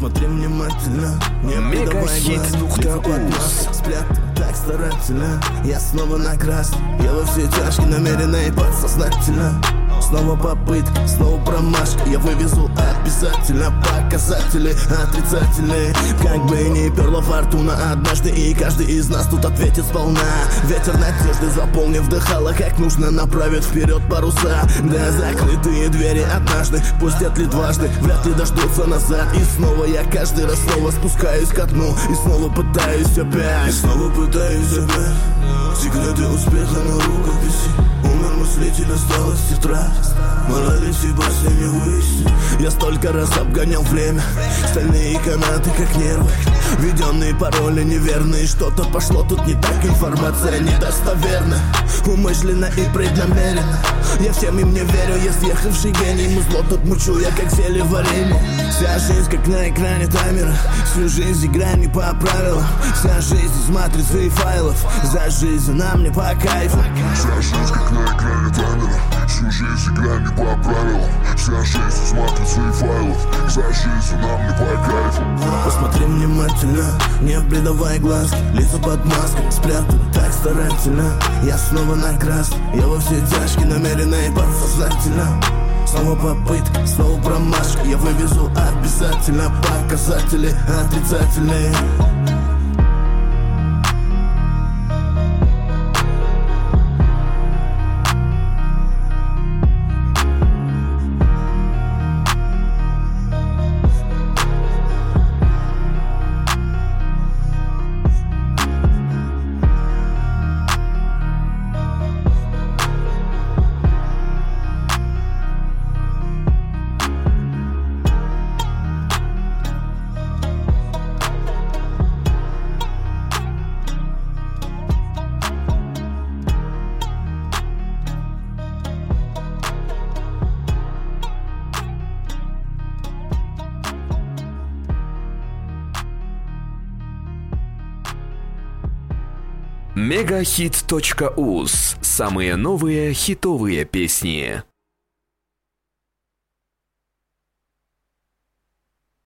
Посмотри внимательно, не придавай глаз. Лицо под маской, спрятан так старательно. Я снова на красный, я во все тяжкие, намеренно и подсознательно. Снова попытка, снова промашка. Я вывезу обязательно показатели отрицательные. Как бы ни перла фортуна однажды, и каждый из нас тут ответит сполна. Ветер надежды заполнив дыхало, как нужно направит вперед паруса. Да закрытые двери однажды пустят ли дважды, вряд ли дождутся назад. И снова я каждый раз снова спускаюсь ко дну, и снова пытаюсь опять, и снова пытаюсь опять. Секреты успеха на рукописи. Умер мыслитель, осталась тетрадь. Морали все баснями выяснить. Я столько раз обгонял время. Стальные канаты, как нервы. Введенные пароли неверные. Что-то пошло тут не так, информация недостоверна. Умышленно и преднамеренно. Я всем им не верю, я съехавший гений. Музло тут мучу, я как зелье варенье. Вся жизнь как на экране таймера. Всю жизнь играем не по правилам. Вся жизнь из матрицы и файлов. За жизнь нам не по кайфу. Вся жизнь как на экране таймера. Всю жизнь играем не по правилам. Вся жизнь из матрицы и файлов. За жизнь нам не по кайфу. Посмотри внимательно, не придавай глазки. Лицо под маской, спрятан так старательно. Я снова на красный, я во все тяжкие, намеренно и подсознательно. Снова попытка, снова промашка. Я вывезу обязательно показатели отрицательные. Megahit.uz. Самые новые хитовые песни.